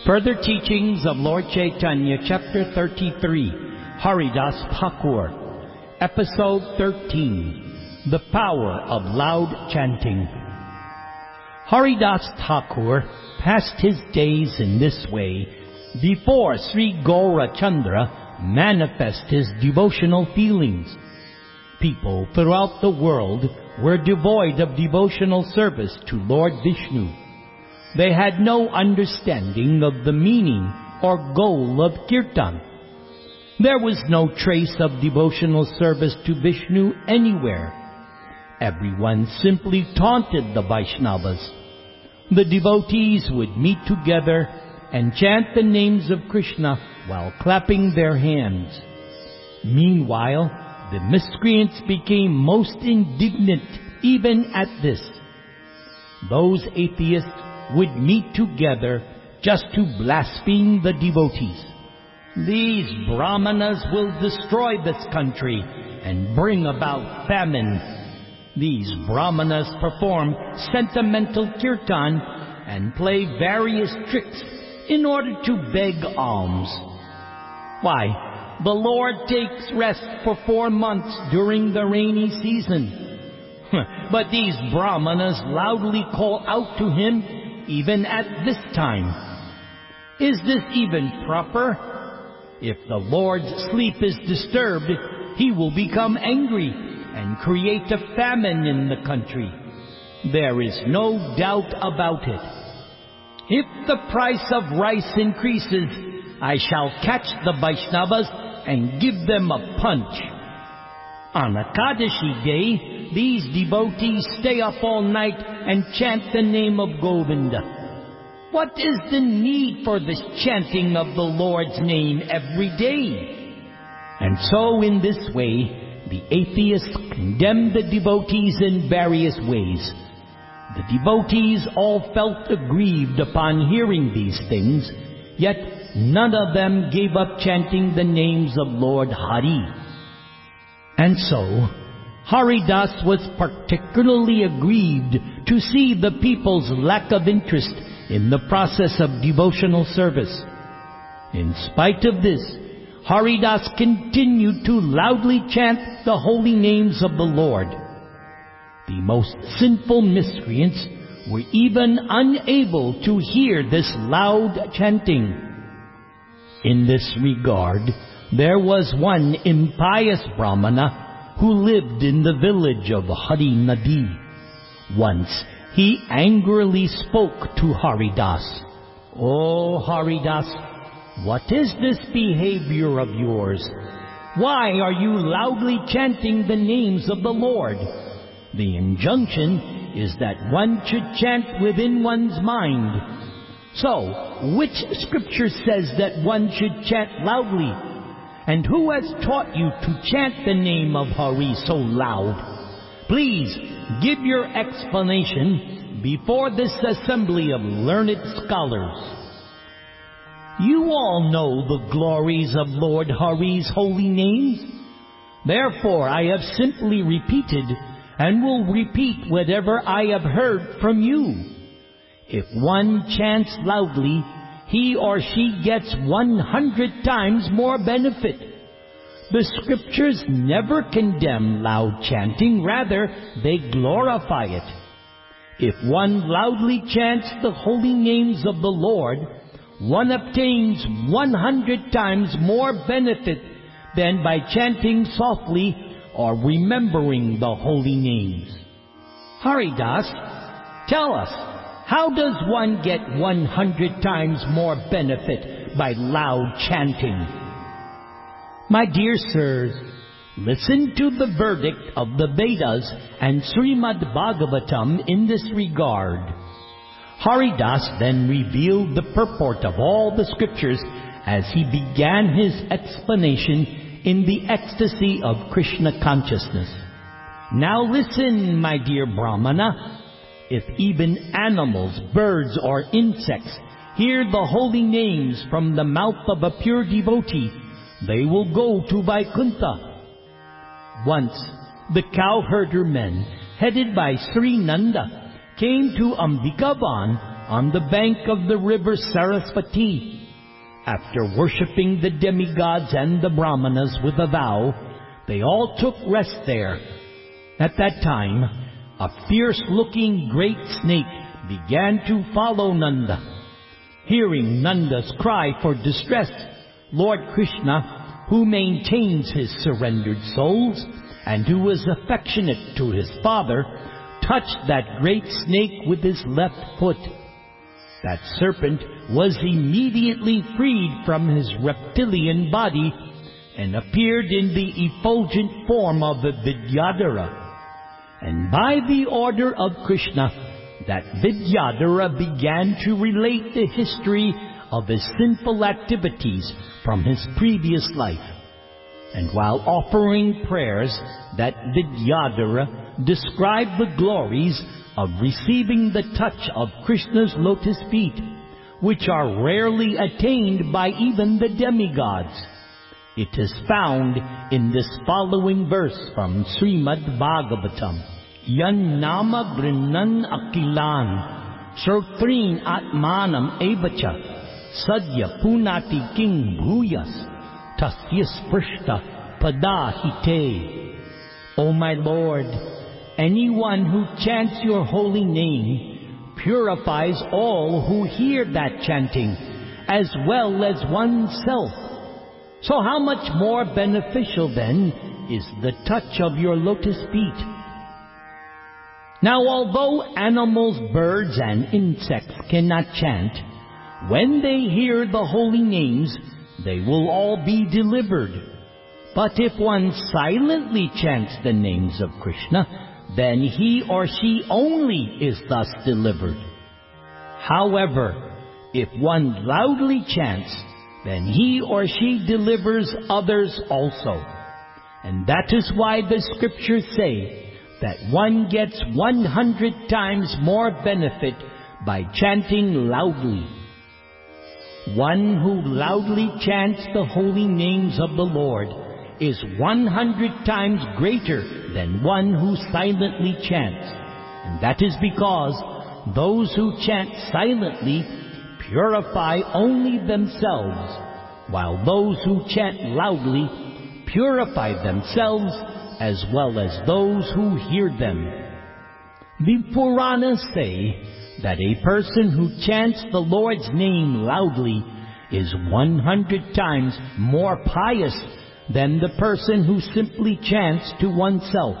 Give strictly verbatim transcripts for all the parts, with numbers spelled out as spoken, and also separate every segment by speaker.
Speaker 1: Further teachings of Lord Chaitanya, Chapter thirty-three, Haridas Thakur, Episode thirteen, The Power of Loud Chanting. Haridas Thakur passed his days in this way before Sri Gaurachandra manifest his devotional feelings. People throughout the world were devoid of devotional service to Lord Vishnu. They had no understanding of the meaning or goal of Kirtan. There was no trace of devotional service to Vishnu anywhere. Everyone simply taunted the Vaishnavas. The devotees would meet together and chant the names of Krishna while clapping their hands. Meanwhile, the miscreants became most indignant even at this. Those atheists would meet together just to blaspheme the devotees. These Brahmanas will destroy this country and bring about famine. These Brahmanas perform sentimental kirtan and play various tricks in order to beg alms. Why, the Lord takes rest for four months during the rainy season. But these Brahmanas loudly call out to him even at this time. Is this even proper? If the Lord's sleep is disturbed, he will become angry and create a famine in the country. There is no doubt about it. If the price of rice increases, I shall catch the Vaishnavas and give them a punch. On Ekadashi day, these devotees stay up all night and chant the name of Govinda. What is the need for this chanting of the Lord's name every day? And so in this way, the atheists condemned the devotees in various ways. The devotees all felt aggrieved upon hearing these things, yet none of them gave up chanting the names of Lord Hari. And so, Haridas was particularly aggrieved to see the people's lack of interest in the process of devotional service. In spite of this, Haridas continued to loudly chant the holy names of the Lord. The most sinful miscreants were even unable to hear this loud chanting. In this regard, there was one impious Brahmana who lived in the village of Hari Nadi. Once he angrily spoke to Haridas. "Oh Haridas, what is this behavior of yours? Why are you loudly chanting the names of the Lord? The injunction is that one should chant within one's mind. So, which scripture says that one should chant loudly? And who has taught you to chant the name of Hari so loud? Please give your explanation before this assembly of learned scholars." You all know the glories of Lord Hari's holy names. Therefore I have simply repeated and will repeat whatever I have heard from you. If one chants loudly, he or she gets one hundred times more benefit. The scriptures never condemn loud chanting, rather they glorify it. If one loudly chants the holy names of the Lord, one obtains one hundred times more benefit than by chanting softly or remembering the holy names. Haridas, tell us, how does one get one hundred times more benefit by loud chanting? My dear sirs, listen to the verdict of the Vedas and Srimad Bhagavatam in this regard. Haridas then revealed the purport of all the scriptures as he began his explanation in the ecstasy of Krishna consciousness. Now listen, my dear Brahmana. If even animals, birds, or insects hear the holy names from the mouth of a pure devotee, they will go to Vaikuntha. Once, the cowherder men, headed by Sri Nanda, came to Ambikavan on the bank of the river Sarasvati. After worshipping the demigods and the Brahmanas with a vow, they all took rest there. At that time, a fierce-looking great snake began to follow Nanda. Hearing Nanda's cry for distress, Lord Krishna, who maintains his surrendered souls and who is affectionate to his father, touched that great snake with his left foot. That serpent was immediately freed from his reptilian body and appeared in the effulgent form of a Vidyadhara. And by the order of Krishna, that Vidyadhara began to relate the history of his sinful activities from his previous life. And while offering prayers, that Vidyadhara described the glories of receiving the touch of Krishna's lotus feet, which are rarely attained by even the demigods. It is found in this following verse from Srimad Bhagavatam. Yan nama grinan akilan, srotrin atmanam evacha, sadya punati king bhuyas, tasya sprishta padahite. O my Lord, anyone who chants your holy name purifies all who hear that chanting, as well as oneself. So how much more beneficial then is the touch of your lotus feet? Now although animals, birds and insects cannot chant, when they hear the holy names, they will all be delivered. But if one silently chants the names of Krishna, then he or she only is thus delivered. However, if one loudly chants, then he or she delivers others also. And that is why the scriptures say that one gets one hundred times more benefit by chanting loudly. One who loudly chants the holy names of the Lord is one hundred times greater than one who silently chants. And that is because those who chant silently purify only themselves, while those who chant loudly purify themselves as well as those who hear them. The Puranas say that a person who chants the Lord's name loudly is one hundred times more pious than the person who simply chants to oneself.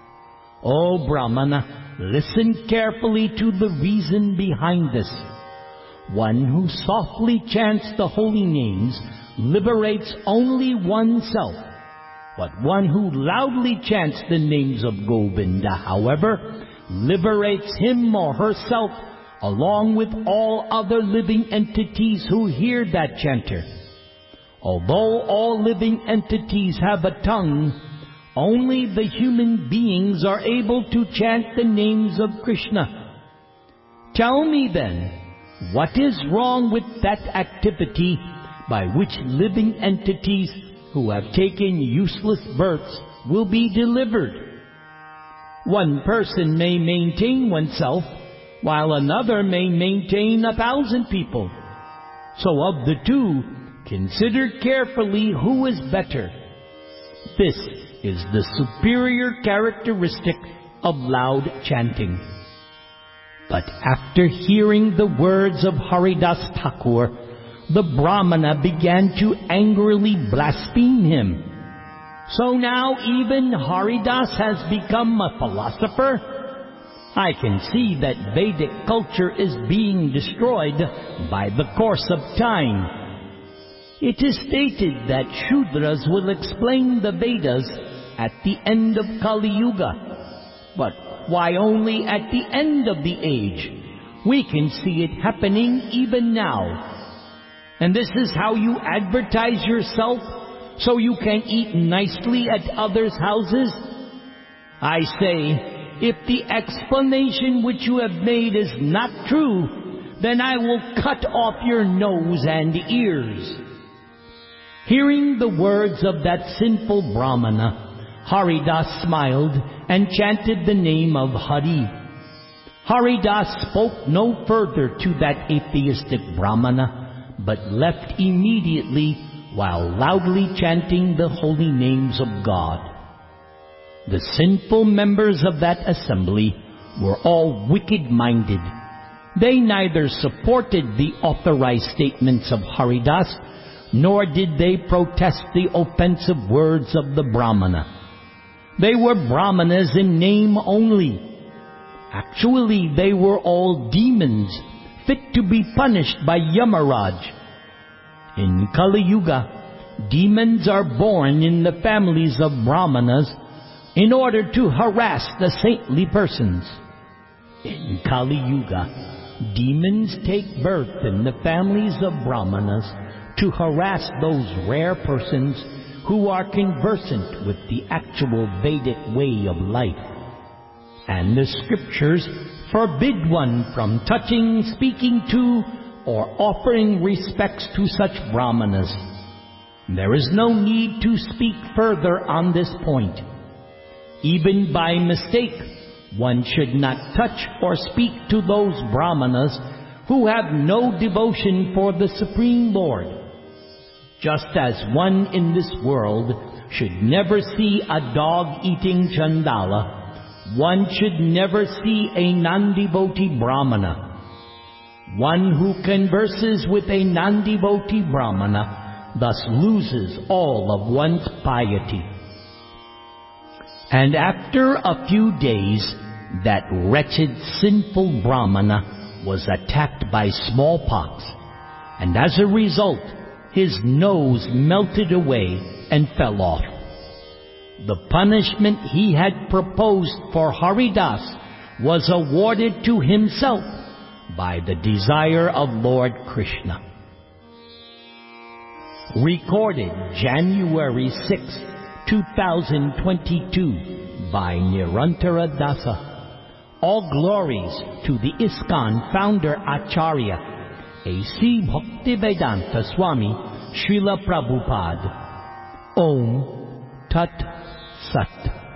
Speaker 1: O Brahmana, listen carefully to the reason behind this. One who softly chants the holy names liberates only oneself, but one who loudly chants the names of Govinda, however, liberates him or herself along with all other living entities who hear that chanter. Although all living entities have a tongue, only the human beings are able to chant the names of Krishna. Tell me then, what is wrong with that activity by which living entities who have taken useless births will be delivered? One person may maintain oneself, while another may maintain a thousand people. So of the two, consider carefully who is better. This is the superior characteristic of loud chanting. But after hearing the words of Haridas Thakur, the Brahmana began to angrily blaspheme him. So now even Haridas has become a philosopher? I can see that Vedic culture is being destroyed by the course of time. It is stated that Shudras will explain the Vedas at the end of Kali Yuga. But why only at the end of the age? We can see it happening even now. And this is how you advertise yourself, so you can eat nicely at others' houses? I say, if the explanation which you have made is not true, then I will cut off your nose and ears. Hearing the words of that sinful Brahmana, Haridas smiled and chanted the name of Hari. Haridas spoke no further to that atheistic Brahmana, but left immediately while loudly chanting the holy names of God. The sinful members of that assembly were all wicked-minded. They neither supported the authorized statements of Haridas, nor did they protest the offensive words of the Brahmana. They were Brahmanas in name only. Actually, they were all demons, fit to be punished by Yamaraj. In Kali Yuga, demons are born in the families of Brahmanas in order to harass the saintly persons. In Kali Yuga, demons take birth in the families of Brahmanas to harass those rare persons who are conversant with the actual Vedic way of life. And the scriptures forbid one from touching, speaking to, or offering respects to such Brahmanas. There is no need to speak further on this point. Even by mistake, one should not touch or speak to those Brahmanas who have no devotion for the Supreme Lord. Just as one in this world should never see a dog eating chandala, one should never see a non-devotee Brahmana. One who converses with a non-devotee Brahmana thus loses all of one's piety. And after a few days, that wretched sinful Brahmana was attacked by smallpox, and as a result, his nose melted away and fell off. The punishment he had proposed for Haridas was awarded to himself by the desire of Lord Krishna. Recorded January sixth, two thousand twenty-two by Nirantara Dasa. All glories to the ISKCON founder Acharya, A C Bhaktivedanta Swami Srila Prabhupada. Om Tat Sat.